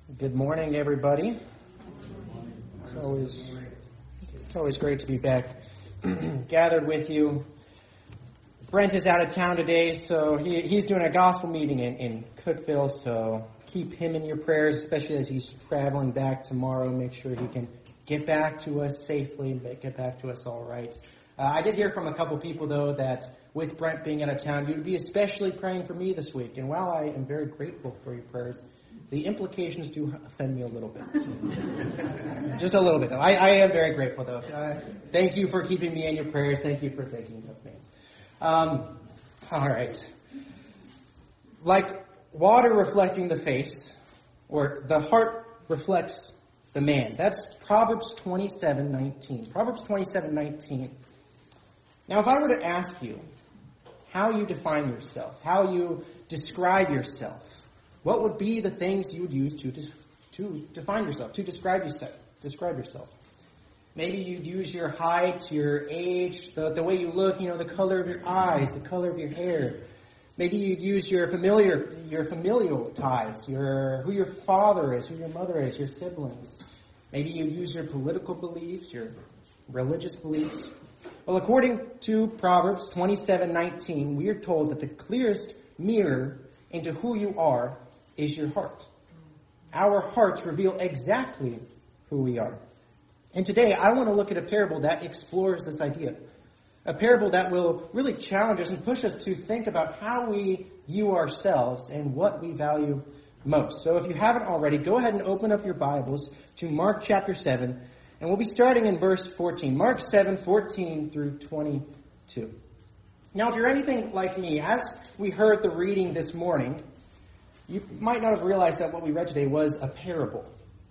Good morning, everybody. It's always great to be back gathered with you. Brent is out of town today, so he's doing a gospel meeting in Cookeville, so keep him in your prayers, especially as he's traveling back tomorrow. Make sure he can get back to us safely and get back to us all right. I did hear from a couple people, though, that with Brent being out of town, you'd be especially praying for me this week. And while I am very grateful for your prayers, the implications do offend me a little bit. Just a little bit, though. I am very grateful, though. Thank you for keeping me in your prayers. Thank you for thinking of me. All right. Like water reflecting the face, or the heart reflects the man. That's Proverbs 27:19. Proverbs 27:19. Now, if I were to ask you how you define yourself, how you describe yourself, what would be the things you would use to define yourself, to describe yourself? Maybe you'd use your height, your age, the way you look, the color of your eyes, the color of your hair. Maybe you'd use your familial ties, who your father is, who your mother is, your siblings. Maybe you'd use your political beliefs, your religious beliefs. Well, according to Proverbs 27:19, we are told that the clearest mirror into who you are is your heart. Our hearts reveal exactly who we are. And today, I want to look at a parable that explores this idea. A parable that will really challenge us and push us to think about how we view ourselves and what we value most. So if you haven't already, go ahead and open up your Bibles to Mark chapter 7, and we'll be starting in verse 14. Mark 7:14 through 22. Now, if you're anything like me, as we heard the reading this morning, you might not have realized that what we read today was a parable.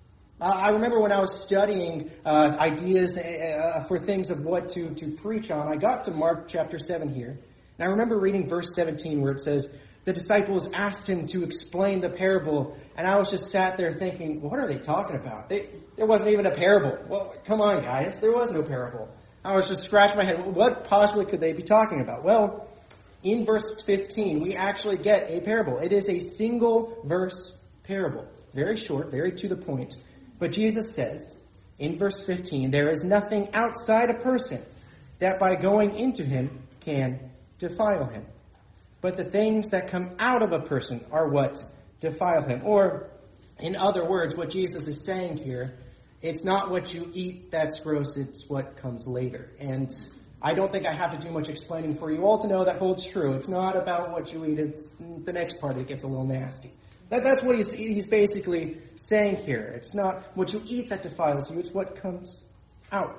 I remember when I was studying ideas for things of what to preach on, I got to Mark chapter 7 here. And I remember reading verse 17 where it says, the disciples asked him to explain the parable. And I was just sat there thinking, what are they talking about? There wasn't even a parable. Well, come on, guys. There was no parable. I was just scratching my head. What possibly could they be talking about? Well, in verse 15, we actually get a parable. It is a single verse parable. Very short, very to the point. But Jesus says, in verse 15, there is nothing outside a person that by going into him can defile him. But the things that come out of a person are what defile him. Or, in other words, what Jesus is saying here, it's not what you eat that's gross, it's what comes later. And I don't think I have to do much explaining for you all to know that holds true. It's not about what you eat, it's the next part that gets a little nasty. That's what he's basically saying here. It's not what you eat that defiles you, it's what comes out.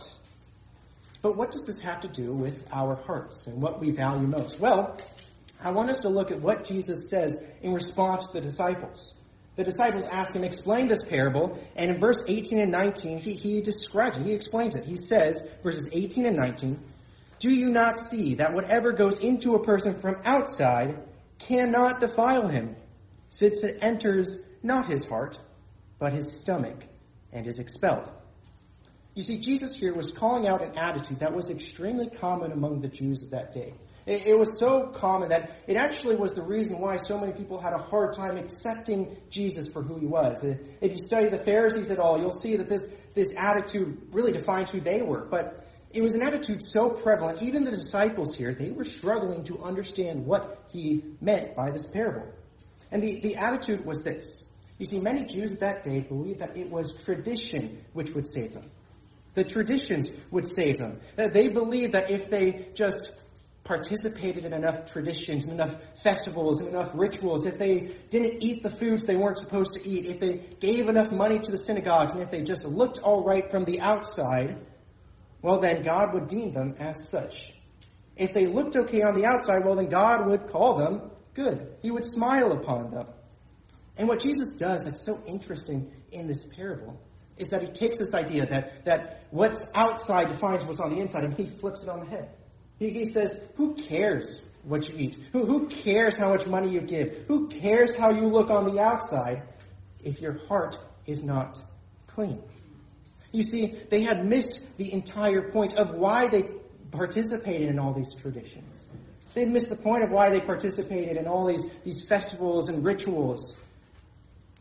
But what does this have to do with our hearts and what we value most? Well, I want us to look at what Jesus says in response to the disciples. The disciples ask him, explain this parable, and in verse 18 and 19, he describes it, he explains it. He says, verses 18 and 19, do you not see that whatever goes into a person from outside cannot defile him, since it enters not his heart, but his stomach, and is expelled? You see, Jesus here was calling out an attitude that was extremely common among the Jews of that day. It was so common that it actually was the reason why so many people had a hard time accepting Jesus for who he was. If you study the Pharisees at all, you'll see that this attitude really defines who they were. But it was an attitude so prevalent, even the disciples here, they were struggling to understand what he meant by this parable. And the attitude was this. You see, many Jews at that day believed that it was tradition which would save them. The traditions would save them. They believed that if they just participated in enough traditions, and enough festivals, and enough rituals, if they didn't eat the foods they weren't supposed to eat, if they gave enough money to the synagogues, and if they just looked all right from the outside, well, then God would deem them as such. If they looked okay on the outside, well, then God would call them good. He would smile upon them. And what Jesus does that's so interesting in this parable is that he takes this idea that what's outside defines what's on the inside, and he flips it on the head. He says, who cares what you eat? Who cares how much money you give? Who cares how you look on the outside if your heart is not clean? You see, they had missed the entire point of why they participated in all these traditions. They missed the point of why they participated in all these festivals and rituals.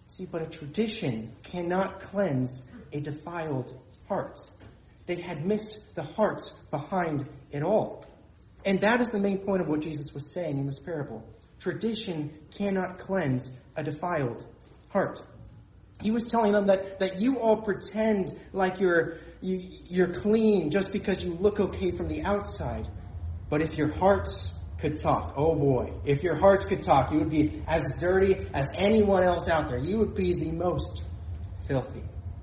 See, but a tradition cannot cleanse a defiled heart. They had missed the heart behind it all. And that is the main point of what Jesus was saying in this parable. Tradition cannot cleanse a defiled heart. He was telling them that you all pretend like you're clean just because you look okay from the outside. But if your hearts could talk, oh boy, if your hearts could talk, you would be as dirty as anyone else out there. You would be the most filthy.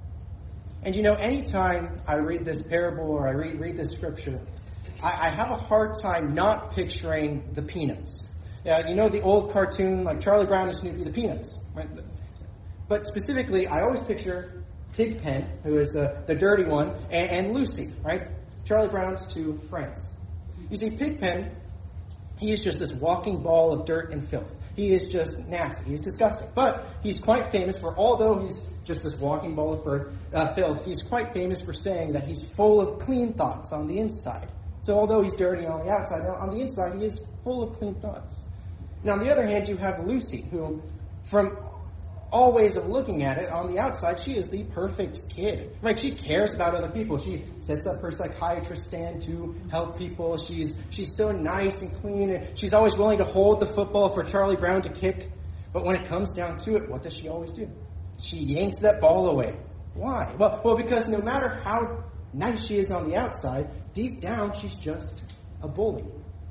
And anytime I read this parable or I read this scripture, I have a hard time not picturing the Peanuts. The old cartoon, like Charlie Brown and Snoopy, the Peanuts. Right? But specifically, I always picture Pigpen, who is the dirty one, and Lucy, right? Charlie Brown's two friends. You see, Pigpen, he is just this walking ball of dirt and filth. He is just nasty. He's disgusting. But he's quite famous for, although he's just this walking ball of filth, he's quite famous for saying that he's full of clean thoughts on the inside. So although he's dirty on the outside, on the inside he is full of clean thoughts. Now on the other hand, you have Lucy, who from all ways of looking at it, on the outside, she is the perfect kid. Right? She cares about other people. She sets up her psychiatrist stand to help people. She's so nice and clean, and she's always willing to hold the football for Charlie Brown to kick. But when it comes down to it, what does she always do? She yanks that ball away. Why? Well, because no matter how nice she is on the outside, deep down she's just a bully.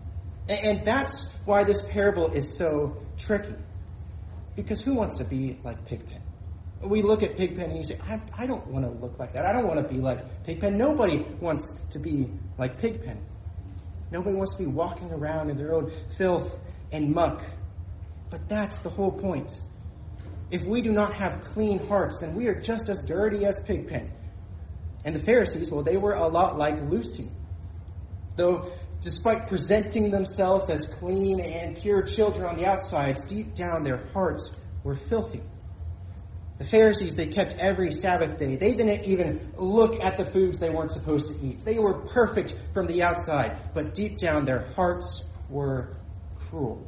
And that's why this parable is so tricky. Because who wants to be like Pigpen? We look at Pigpen and you say, I don't want to look like that. I don't want to be like Pigpen. Nobody wants to be like Pigpen. Nobody wants to be walking around in their own filth and muck. But that's the whole point. If we do not have clean hearts, then we are just as dirty as Pigpen. And the Pharisees, well, they were a lot like Lucy. Though, despite presenting themselves as clean and pure children on the outsides, deep down their hearts were filthy. The Pharisees, they kept every Sabbath day. They didn't even look at the foods they weren't supposed to eat. They were perfect from the outside, but deep down their hearts were cruel.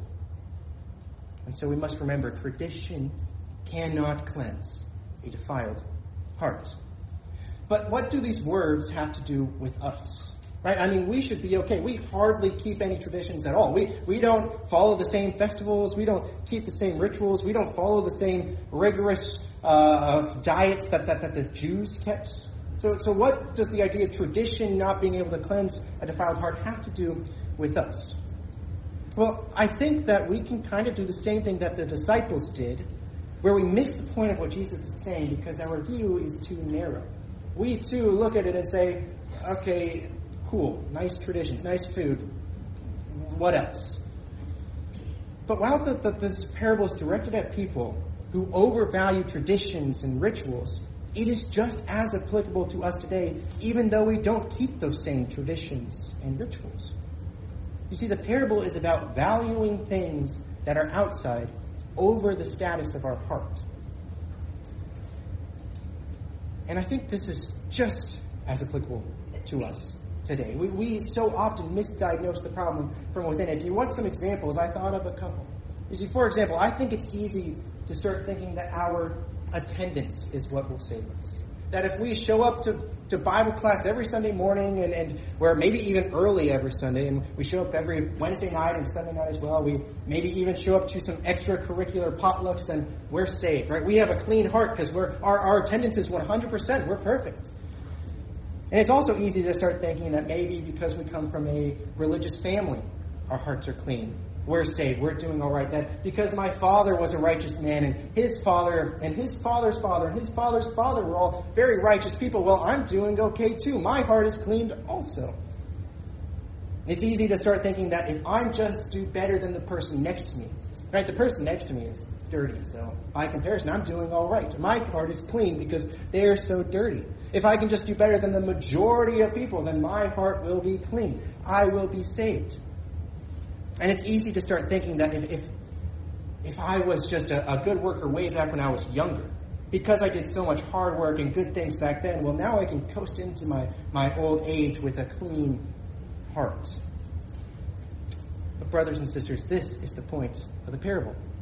And so we must remember, tradition cannot cleanse a defiled heart. But what do these words have to do with us? Right? I mean, we should be okay. We hardly keep any traditions at all. We don't follow the same festivals. We don't keep the same rituals. We don't follow the same rigorous diets that the Jews kept. So what does the idea of tradition not being able to cleanse a defiled heart have to do with us? Well, I think that we can kind of do the same thing that the disciples did, where we miss the point of what Jesus is saying because our view is too narrow. We too look at it and say, okay, cool, nice traditions, nice food, what else? But while this parable is directed at people who overvalue traditions and rituals, it is just as applicable to us today, even though we don't keep those same traditions and rituals. You see, the parable is about valuing things that are outside over the status of our heart. And I think this is just as applicable to us today. We so often misdiagnose the problem from within. If you want some examples, I thought of a couple. You see, for example, I think it's easy to start thinking that our attendance is what will save us. That if we show up to Bible class every Sunday morning and or maybe even early every Sunday, and we show up every Wednesday night and Sunday night as well, we maybe even show up to some extracurricular potlucks, then we're saved, right? We have a clean heart because our attendance is 100%. We're perfect. And it's also easy to start thinking that maybe because we come from a religious family, our hearts are clean. We're saved. We're doing all right. That because my father was a righteous man and his father and his father's father and his father's father were all very righteous people, well, I'm doing okay too. My heart is cleaned also. It's easy to start thinking that if I just do better than the person next to me, right? The person next to me is dirty, so by comparison, I'm doing all right. My heart is clean because they're so dirty. If I can just do better than the majority of people, then my heart will be clean. I will be saved. And it's easy to start thinking that if I was just a good worker way back when I was younger, because I did so much hard work and good things back then, well, now I can coast into my old age with a clean heart. But brothers and sisters, this is the point of the parable.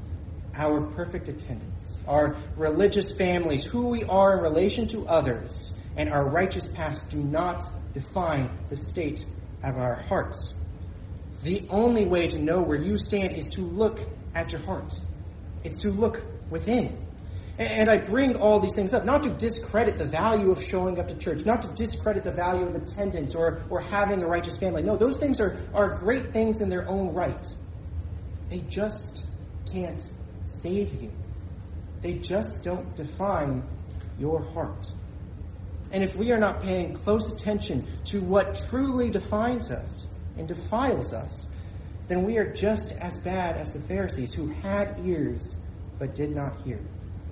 our perfect attendance, our religious families, who we are in relation to others, and our righteous past do not define the state of our hearts. The only way to know where you stand is to look at your heart. It's to look within. And I bring all these things up, not to discredit the value of showing up to church, not to discredit the value of attendance or having a righteous family. No, those things are great things in their own right. They just can't save you. They just don't define your heart. And if we are not paying close attention to what truly defines us and defiles us, then we are just as bad as the Pharisees who had ears but did not hear.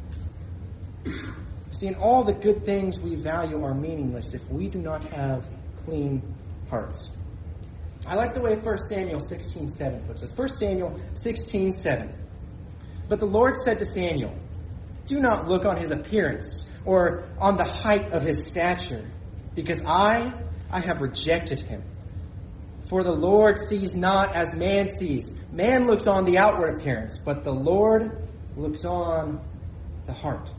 See, in all the good things we value are meaningless if we do not have clean hearts. I like the way 1 Samuel 16:7 puts this. 1 Samuel 16:7. But the Lord said to Samuel, "Do not look on his appearance or on the height of his stature, because I have rejected him. For the Lord sees not as man sees. Man looks on the outward appearance, but the Lord looks on the heart."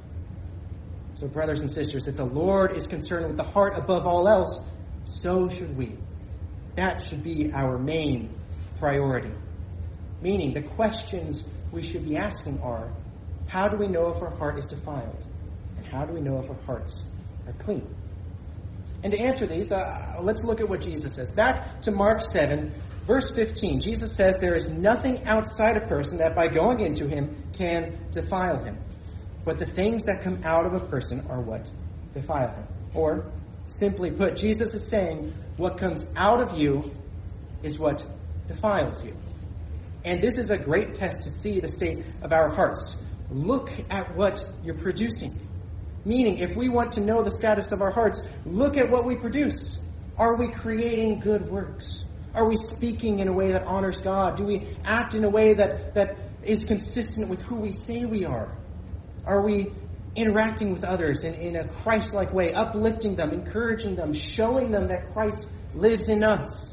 So, brothers and sisters, if the Lord is concerned with the heart above all else, so should we. That should be our main priority. Meaning, the questions we should be asking are, how do we know if our heart is defiled? And how do we know if our hearts are clean? And to answer these, let's look at what Jesus says. Back to Mark 7, verse 15. Jesus says, "There is nothing outside a person that by going into him can defile him. But the things that come out of a person are what defile him." Or, simply put, Jesus is saying, what comes out of you is what defiles you. And this is a great test to see the state of our hearts. Look at what you're producing. Meaning, if we want to know the status of our hearts, look at what we produce. Are we creating good works? Are we speaking in a way that honors God? Do we act in a way that is consistent with who we say we are? Are we interacting with others in a Christ-like way, uplifting them, encouraging them, showing them that Christ lives in us?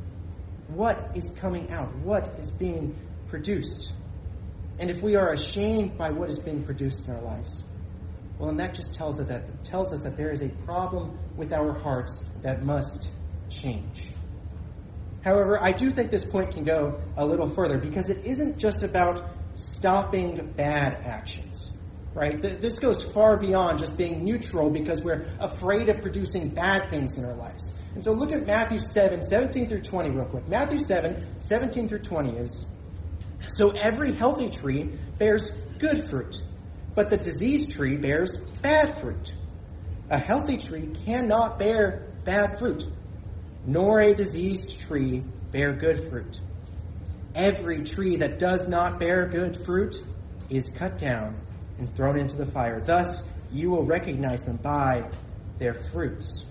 What is coming out? What is being produced? And if we are ashamed by what is being produced in our lives, well, then that just tells us that there is a problem with our hearts that must change. However, I do think this point can go a little further, because it isn't just about stopping bad actions. Right? This goes far beyond just being neutral because we're afraid of producing bad things in our lives. And so look at Matthew 7, 17 through 20 real quick. Matthew 7, 17 through 20 is, "So every healthy tree bears good fruit, but the diseased tree bears bad fruit. A healthy tree cannot bear bad fruit, nor a diseased tree bear good fruit. Every tree that does not bear good fruit is cut down and thrown into the fire. Thus you will recognize them by their fruits."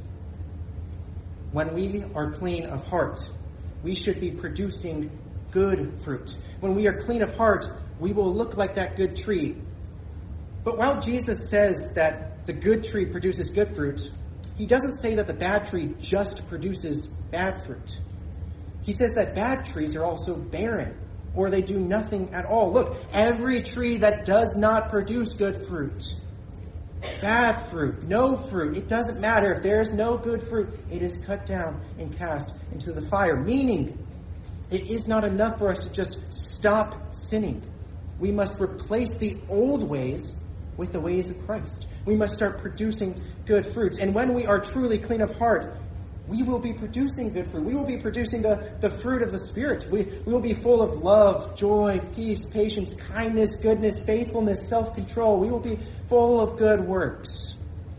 When we are clean of heart, we should be producing good fruit. When we are clean of heart, we will look like that good tree. But while Jesus says that the good tree produces good fruit, he doesn't say that the bad tree just produces bad fruit. He says that bad trees are also barren, or they do nothing at all. Look, every tree that does not produce good fruit, bad fruit, no fruit, it doesn't matter. If there is no good fruit, it is cut down and cast into the fire. Meaning, it is not enough for us to just stop sinning. We must replace the old ways with the ways of Christ. We must start producing good fruits. And when we are truly clean of heart, we will be producing good fruit. We will be producing the fruit of the Spirit. We will be full of love, joy, peace, patience, kindness, goodness, faithfulness, self-control. We will be full of good works.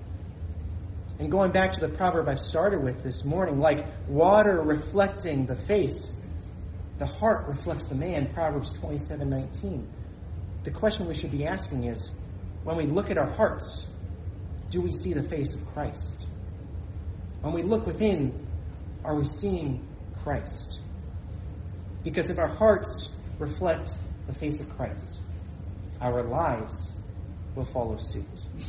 And going back to the proverb I started with this morning, like water reflecting the face, the heart reflects the man, Proverbs 27:19. The question we should be asking is, when we look at our hearts, do we see the face of Christ? When we look within, are we seeing Christ? Because if our hearts reflect the face of Christ, our lives will follow suit.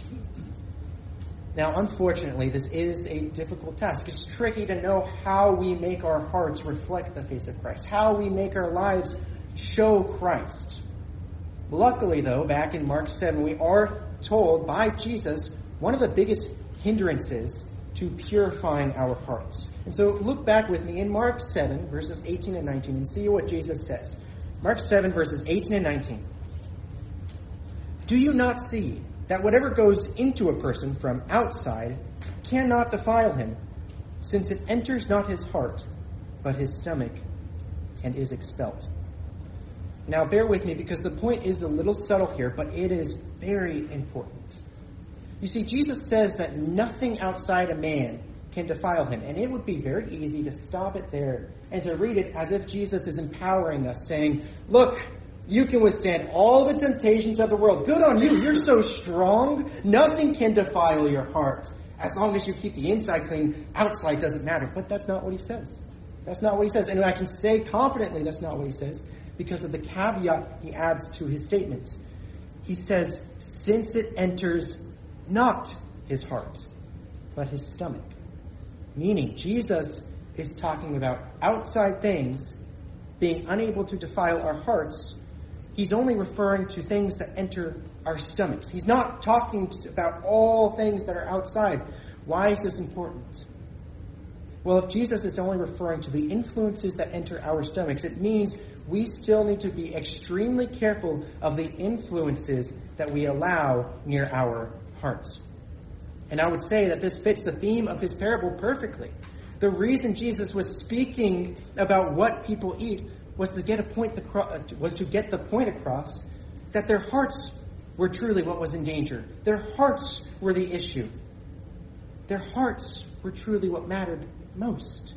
Now, unfortunately, this is a difficult task. It's tricky to know how we make our hearts reflect the face of Christ, how we make our lives show Christ. Luckily, though, back in Mark 7, we are told by Jesus one of the biggest hindrances to purifying our hearts. And so look back with me in Mark 7, verses 18 and 19, and see what Jesus says. Mark 7, verses 18 and 19. Do you not see that whatever goes into a person from outside cannot defile him, since it enters not his heart, but his stomach, and is expelled? Now bear with me, because the point is a little subtle here, but it is very important. You see, Jesus says that nothing outside a man can defile him. And it would be very easy to stop it there and to read it as if Jesus is empowering us, saying, look, you can withstand all the temptations of the world. Good on you. You're so strong. Nothing can defile your heart. As long as you keep the inside clean, outside doesn't matter. But that's not what he says. That's not what he says. And I can say confidently that's not what he says because of the caveat he adds to his statement. He says, since it enters not his heart, but his stomach. Meaning, Jesus is talking about outside things being unable to defile our hearts. He's only referring to things that enter our stomachs. He's not talking about all things that are outside. Why is this important? Well, if Jesus is only referring to the influences that enter our stomachs, it means we still need to be extremely careful of the influences that we allow near our hearts. And I would say that this fits the theme of his parable perfectly. The reason Jesus was speaking about what people eat was to get the point across that their hearts were truly what was in danger. Their hearts were the issue. Their hearts were truly what mattered most.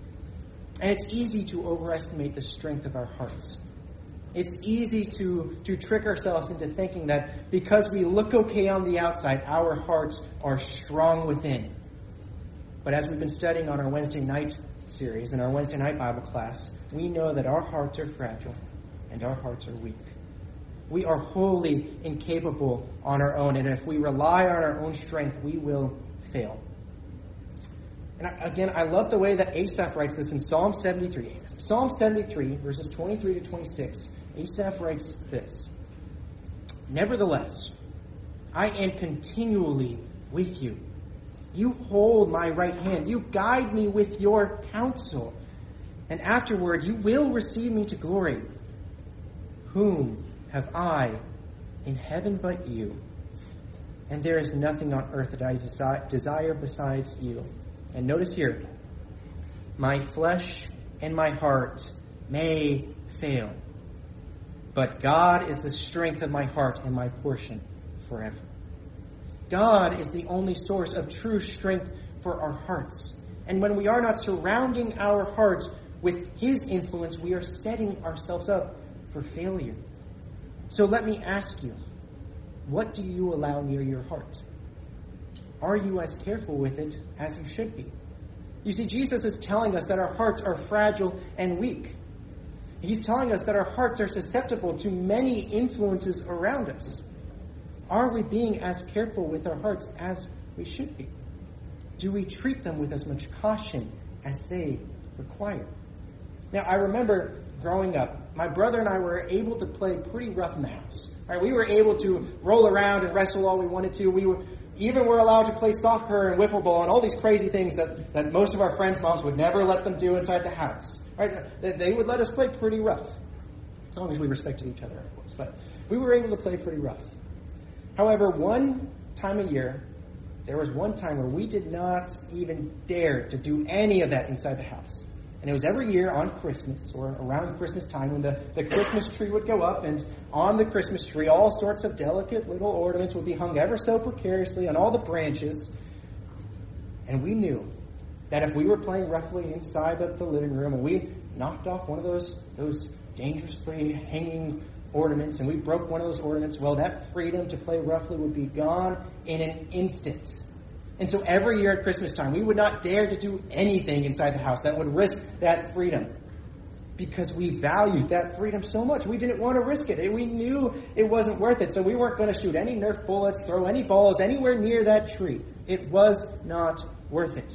And it's easy to overestimate the strength of our hearts. It's easy to trick ourselves into thinking that because we look okay on the outside, our hearts are strong within. But as we've been studying on our Wednesday night series, in our Wednesday night Bible class, we know that our hearts are fragile and our hearts are weak. We are wholly incapable on our own, and if we rely on our own strength, we will fail. And again, I love the way that Asaph writes this in Psalm 73. Psalm 73, verses 23 to 26, Asaph writes this. Nevertheless, I am continually with you. You hold my right hand. You guide me with your counsel. And afterward, you will receive me to glory. Whom have I in heaven but you? And there is nothing on earth that I desire besides you. And notice here, my flesh and my heart may fail, but God is the strength of my heart and my portion forever. God is the only source of true strength for our hearts. And when we are not surrounding our hearts with his influence, we are setting ourselves up for failure. So let me ask you, what do you allow near your heart? Are you as careful with it as you should be? You see, Jesus is telling us that our hearts are fragile and weak. He's telling us that our hearts are susceptible to many influences around us. Are we being as careful with our hearts as we should be? Do we treat them with as much caution as they require? Now, I remember growing up, my brother and I were able to play pretty rough in the house. Right? We were able to roll around and wrestle all we wanted to. We were allowed to play soccer and wiffle ball and all these crazy things that most of our friends' moms would never let them do inside the house. Right? They would let us play pretty rough. As long as we respected each other, of course. But we were able to play pretty rough. However, one time a year, there was one time where we did not even dare to do any of that inside the house. And it was every year on Christmas, or around Christmas time, when the Christmas tree would go up, and on the Christmas tree, all sorts of delicate little ornaments would be hung ever so precariously on all the branches. And we knew that if we were playing roughly inside the living room, and we knocked off one of those dangerously hanging ornaments, and we broke one of those ornaments, well, that freedom to play roughly would be gone in an instant. And so every year at Christmas time, we would not dare to do anything inside the house that would risk that freedom. Because we valued that freedom so much. We didn't want to risk it. We knew it wasn't worth it. So we weren't going to shoot any Nerf bullets, throw any balls anywhere near that tree. It was not worth it.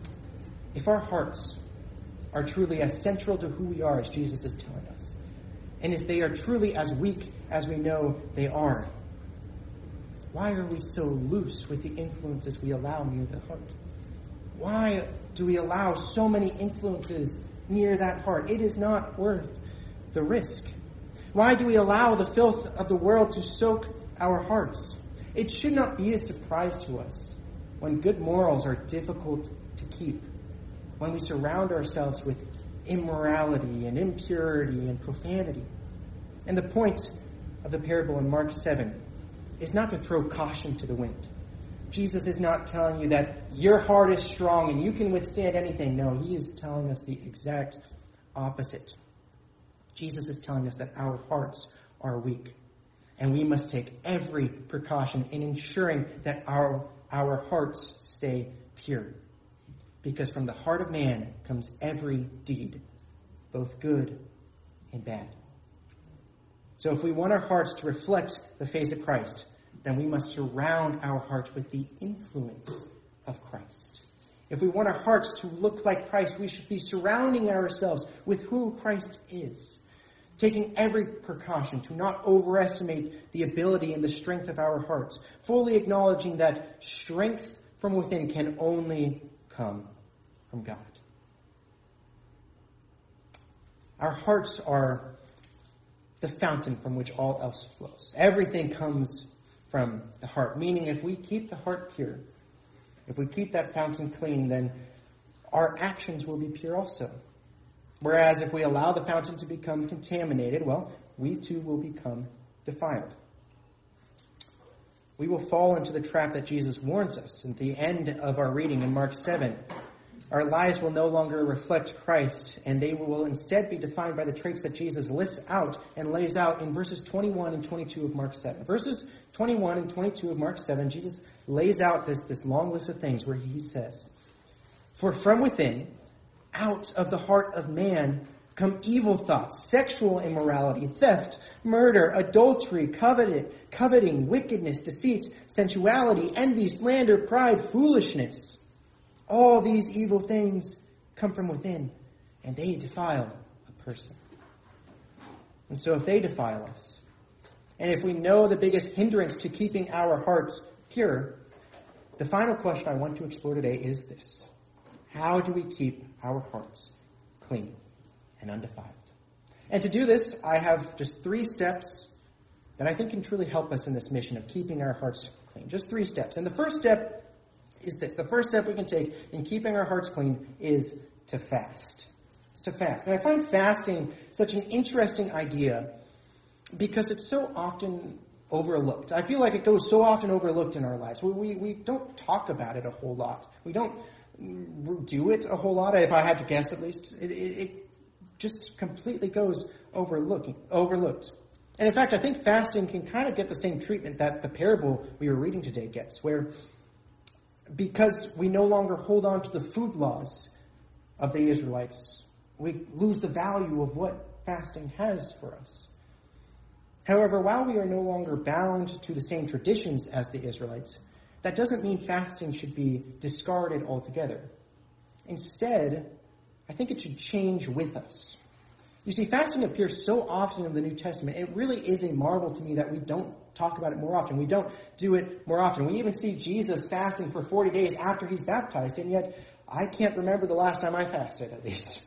If our hearts are truly as central to who we are as Jesus is telling us, And if they are truly as weak as we know they are, why are we so loose with the influences we allow near the heart? Why do we allow so many influences near that heart? It is not worth the risk. Why do we allow the filth of the world to soak our hearts? It should not be a surprise to us when good morals are difficult to keep, when we surround ourselves with immorality and impurity and profanity. And the point of the parable in Mark 7 is not to throw caution to the wind. Jesus is not telling you that your heart is strong and you can withstand anything. No, he is telling us the exact opposite. Jesus is telling us that our hearts are weak, and we must take every precaution in ensuring that our hearts stay pure. Because from the heart of man comes every deed, both good and bad. So if we want our hearts to reflect the face of Christ, then we must surround our hearts with the influence of Christ. If we want our hearts to look like Christ, we should be surrounding ourselves with who Christ is, taking every precaution to not overestimate the ability and the strength of our hearts, fully acknowledging that strength from within can only come from God. Our hearts are the fountain from which all else flows. Everything comes from the heart, meaning if we keep the heart pure, if we keep that fountain clean, then our actions will be pure also. Whereas if we allow the fountain to become contaminated, well, we too will become defiled. We will fall into the trap that Jesus warns us at the end of our reading in Mark 7. Our lives will no longer reflect Christ, and they will instead be defined by the traits that Jesus lists out and lays out in verses 21 and 22 of Mark 7. Verses 21 and 22 of Mark 7, Jesus lays out this long list of things where he says, "For from within, out of the heart of man, come evil thoughts, sexual immorality, theft, murder, adultery, coveting, wickedness, deceit, sensuality, envy, slander, pride, foolishness. All these evil things come from within, and they defile a person." And so if they defile us, and if we know the biggest hindrance to keeping our hearts pure, the final question I want to explore today is this: how do we keep our hearts clean and undefiled? And to do this, I have just 3 steps that I think can truly help us in this mission of keeping our hearts clean. Just 3 steps. And the first step is this. The first step we can take in keeping our hearts clean is to fast. It's to fast. And I find fasting such an interesting idea because it's so often overlooked. I feel like it goes so often overlooked in our lives. We don't talk about it a whole lot. We don't do it a whole lot, if I had to guess at least. It just completely goes overlooked. And in fact, I think fasting can kind of get the same treatment that the parable we were reading today gets, where because we no longer hold on to the food laws of the Israelites, we lose the value of what fasting has for us. However, while we are no longer bound to the same traditions as the Israelites, that doesn't mean fasting should be discarded altogether. Instead, I think it should change with us. You see, fasting appears so often in the New Testament. It really is a marvel to me that we don't talk about it more often. We don't do it more often. We even see Jesus fasting for 40 days after he's baptized, and yet I can't remember the last time I fasted, at least.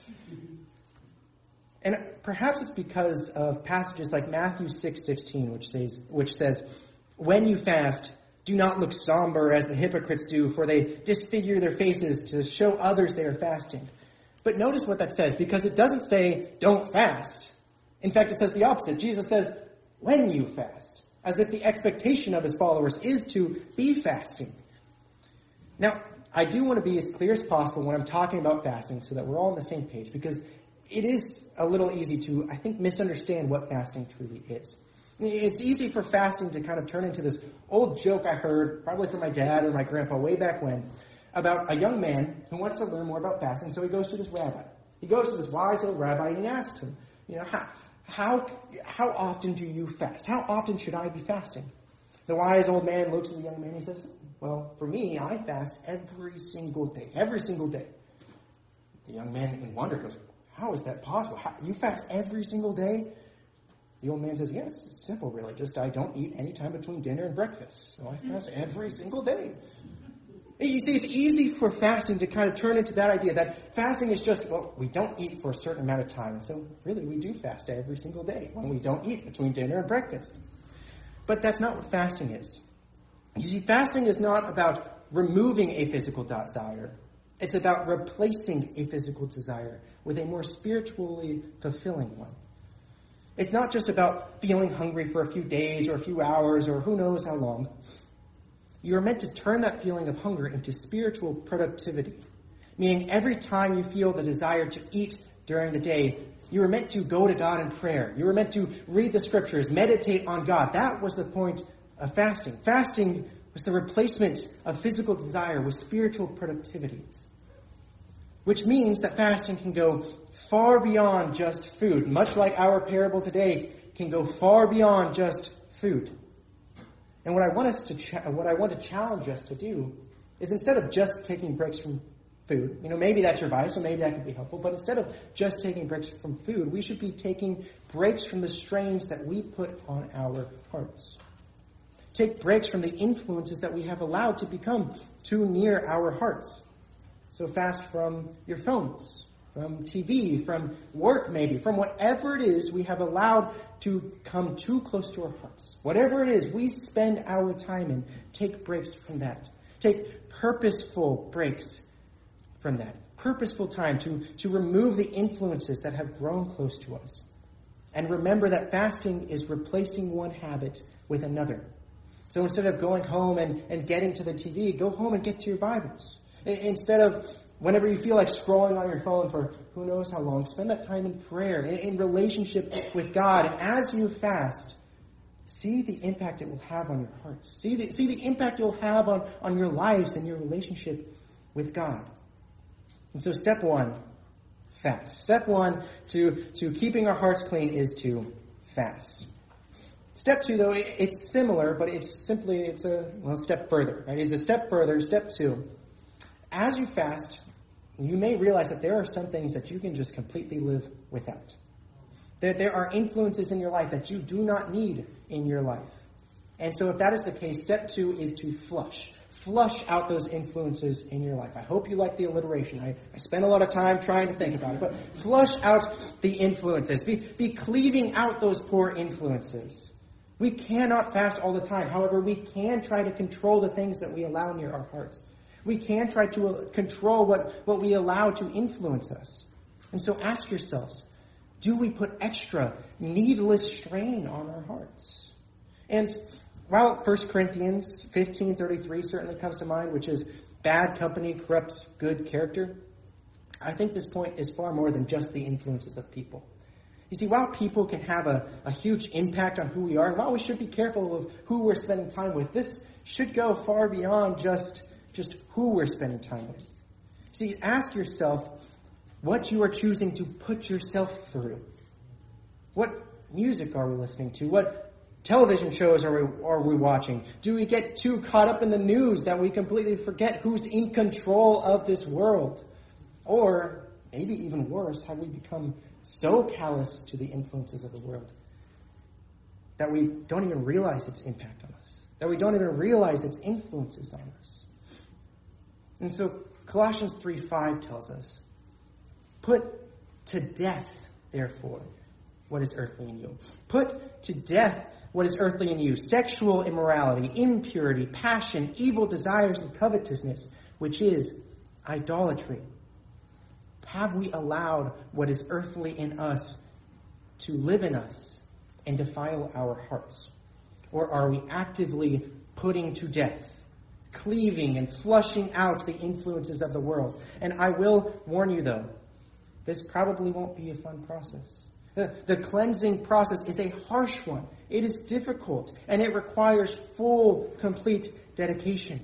And perhaps it's because of passages like Matthew 6:16, which says, "When you fast, do not look somber as the hypocrites do, for they disfigure their faces to show others they are fasting." But notice what that says, because it doesn't say, don't fast. In fact, it says the opposite. Jesus says, when you fast, as if the expectation of his followers is to be fasting. Now, I do want to be as clear as possible when I'm talking about fasting so that we're all on the same page, because it is a little easy to, I think, misunderstand what fasting truly is. It's easy for fasting to kind of turn into this old joke I heard, probably from my dad or my grandpa way back when, about a young man who wants to learn more about fasting, so he goes to this rabbi. He goes to this wise old rabbi and he asks him, how often do you fast? How often should I be fasting? The wise old man looks at the young man and he says, well, for me, I fast every single day. Every single day. The young man in wonder goes, how is that possible? You fast every single day? The old man says, yes, it's simple, really. Just I don't eat any time between dinner and breakfast. So I fast every single day. You see, it's easy for fasting to kind of turn into that idea that fasting is just, well, we don't eat for a certain amount of time. And so really we do fast every single day when we don't eat between dinner and breakfast. But that's not what fasting is. You see, fasting is not about removing a physical desire. It's about replacing a physical desire with a more spiritually fulfilling one. It's not just about feeling hungry for a few days or a few hours or who knows how long. You're meant to turn that feeling of hunger into spiritual productivity. Meaning every time you feel the desire to eat during the day, you were meant to go to God in prayer. You were meant to read the scriptures, meditate on God. That was the point of fasting. Fasting was the replacement of physical desire with spiritual productivity. Which means that fasting can go far beyond just food. Much like our parable today can go far beyond just food. And what I want to challenge us to do is instead of just taking breaks from food, maybe that's your vice, so maybe that could be helpful, but instead of just taking breaks from food, we should be taking breaks from the strains that we put on our hearts. Take breaks from the influences that we have allowed to become too near our hearts. So fast from your phones, from TV, from work maybe, from whatever it is we have allowed to come too close to our hearts. Whatever it is we spend our time in, take breaks from that. Take purposeful breaks from that. Purposeful time to remove the influences that have grown close to us. And remember that fasting is replacing one habit with another. So instead of going home and getting to the TV, go home and get to your Bibles. Instead of whenever you feel like scrolling on your phone for who knows how long, spend that time in prayer, in relationship with God. And as you fast, see the impact it will have on your hearts. See the impact it will have on your lives and your relationship with God. And so step one, fast. Step one to keeping our hearts clean is to fast. Step two, though, it's similar, but it's a step further. Right? It's a step further. Step two. As you fast, you may realize that there are some things that you can just completely live without. That there are influences in your life that you do not need in your life. And so if that is the case, step two is to flush. Flush out those influences in your life. I hope you like the alliteration. I spent a lot of time trying to think about it. But flush out the influences. Be cleaving out those poor influences. We cannot fast all the time. However, we can try to control the things that we allow near our hearts. We can try to control what we allow to influence us. And so ask yourselves, do we put extra needless strain on our hearts? And while 1 Corinthians 15:33 certainly comes to mind, which is bad company corrupts good character, I think this point is far more than just the influences of people. You see, while people can have a huge impact on who we are, and while we should be careful of who we're spending time with, this should go far beyond just who we're spending time with. See, ask yourself what you are choosing to put yourself through. What music are we listening to? What television shows are we watching? Do we get too caught up in the news that we completely forget who's in control of this world? Or, maybe even worse, have we become so callous to the influences of the world that we don't even realize its impact on us? That we don't even realize its influences on us? And so Colossians 3:5 tells us, put to death, therefore, what is earthly in you. Put to death what is earthly in you. Sexual immorality, impurity, passion, evil desires, and covetousness, which is idolatry. Have we allowed what is earthly in us to live in us and defile our hearts? Or are we actively putting to death, cleaving and flushing out the influences of the world? And I will warn you, though, this probably won't be a fun process. The cleansing process is a harsh one. It is difficult, and it requires full, complete dedication.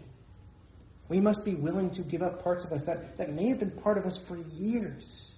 We must be willing to give up parts of us that may have been part of us for years.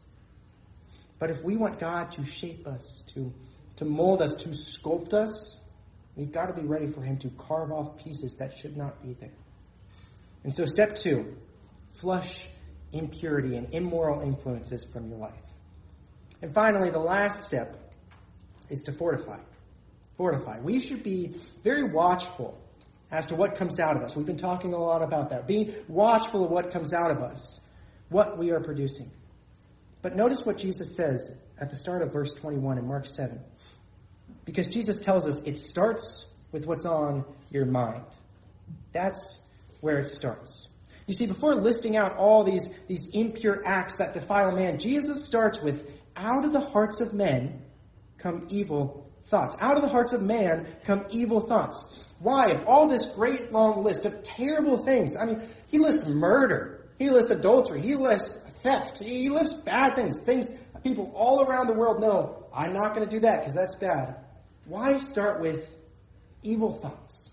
But if we want God to shape us, to mold us, to sculpt us, we've got to be ready for Him to carve off pieces that should not be there. And so step 2, flush impurity and immoral influences from your life. And finally, the last step is to fortify. Fortify. We should be very watchful as to what comes out of us. We've been talking a lot about that. Being watchful of what comes out of us, what we are producing. But notice what Jesus says at the start of verse 21 in Mark 7. Because Jesus tells us it starts with what's on your mind. That's where it starts. You see, before listing out all these impure acts that defile man, Jesus starts with, out of the hearts of men come evil thoughts. Out of the hearts of man come evil thoughts. Why? Of all this great long list of terrible things. I mean, he lists murder. He lists adultery. He lists theft. He lists bad things. Things people all around the world know, I'm not going to do that because that's bad. Why start with evil thoughts?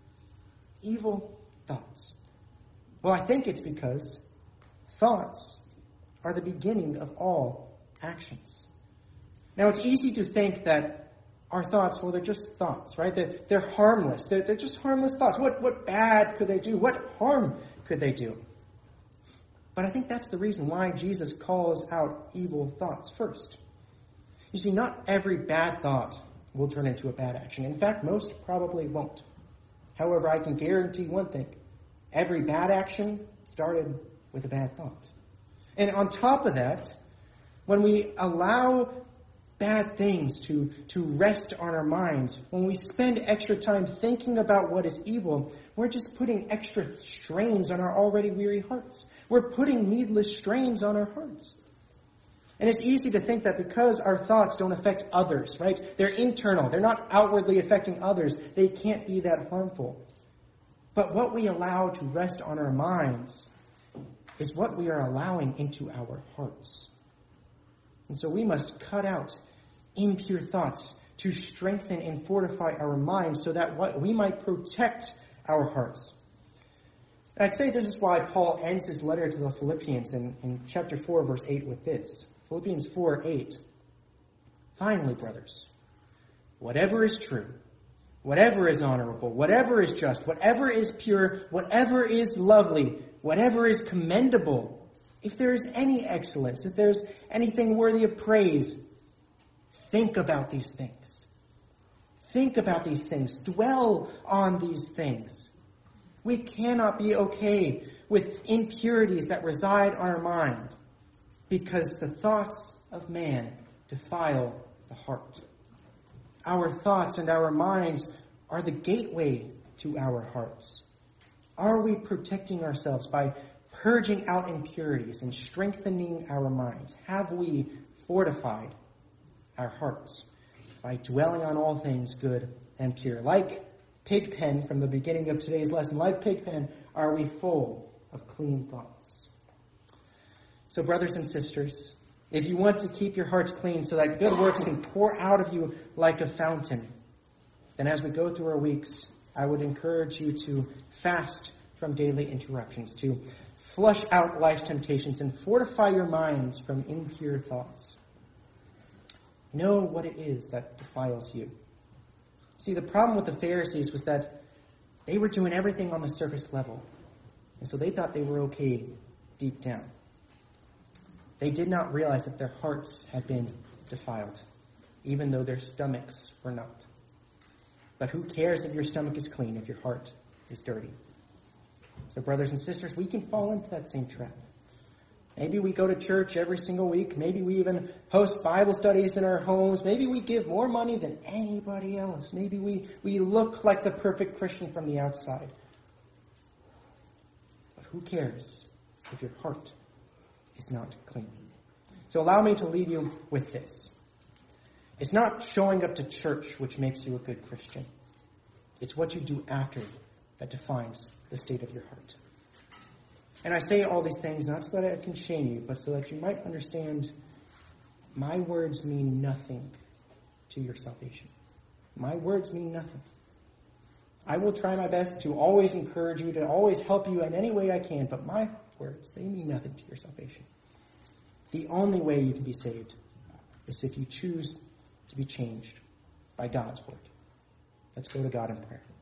Evil thoughts. Well, I think it's because thoughts are the beginning of all actions. Now, it's easy to think that our thoughts, well, they're just thoughts, right? They're harmless. They're just harmless thoughts. What bad could they do? What harm could they do? But I think that's the reason why Jesus calls out evil thoughts first. You see, not every bad thought will turn into a bad action. In fact, most probably won't. However, I can guarantee one thing. Every bad action started with a bad thought. And on top of that, when we allow bad things to rest on our minds, when we spend extra time thinking about what is evil, we're just putting extra strains on our already weary hearts. We're putting needless strains on our hearts. And it's easy to think that because our thoughts don't affect others, right? They're internal. They're not outwardly affecting others. They can't be that harmful. But what we allow to rest on our minds is what we are allowing into our hearts. And so we must cut out impure thoughts to strengthen and fortify our minds so that we might protect our hearts. And I'd say this is why Paul ends his letter to the Philippians in chapter 4, verse 8 with this. Philippians 4:8. Finally, brothers, whatever is true, whatever is honorable, whatever is just, whatever is pure, whatever is lovely, whatever is commendable, if there is any excellence, if there's anything worthy of praise, think about these things. Think about these things. Dwell on these things. We cannot be okay with impurities that reside on our mind because the thoughts of man defile the heart. Our thoughts and our minds are the gateway to our hearts. Are we protecting ourselves by purging out impurities and strengthening our minds? Have we fortified our hearts by dwelling on all things good and pure? Like Pigpen from the beginning of today's lesson, like Pigpen, are we full of clean thoughts? So brothers and sisters, if you want to keep your hearts clean so that good works can pour out of you like a fountain, then as we go through our weeks, I would encourage you to fast from daily interruptions, to flush out life's temptations and fortify your minds from impure thoughts. Know what it is that defiles you. See, the problem with the Pharisees was that they were doing everything on the surface level. And so they thought they were okay deep down. They did not realize that their hearts had been defiled, even though their stomachs were not. But who cares if your stomach is clean if your heart is dirty? So brothers and sisters, we can fall into that same trap. Maybe we go to church every single week. Maybe we even host Bible studies in our homes. Maybe we give more money than anybody else. Maybe we look like the perfect Christian from the outside. But who cares if your heart is not clean? So allow me to leave you with this. It's not showing up to church which makes you a good Christian. It's what you do after that defines the state of your heart. And I say all these things not so that I can shame you, but so that you might understand my words mean nothing to your salvation. My words mean nothing. I will try my best to always encourage you, to always help you in any way I can, but my words, they mean nothing to your salvation. The only way you can be saved is if you choose to be changed by God's word. Let's go to God in prayer.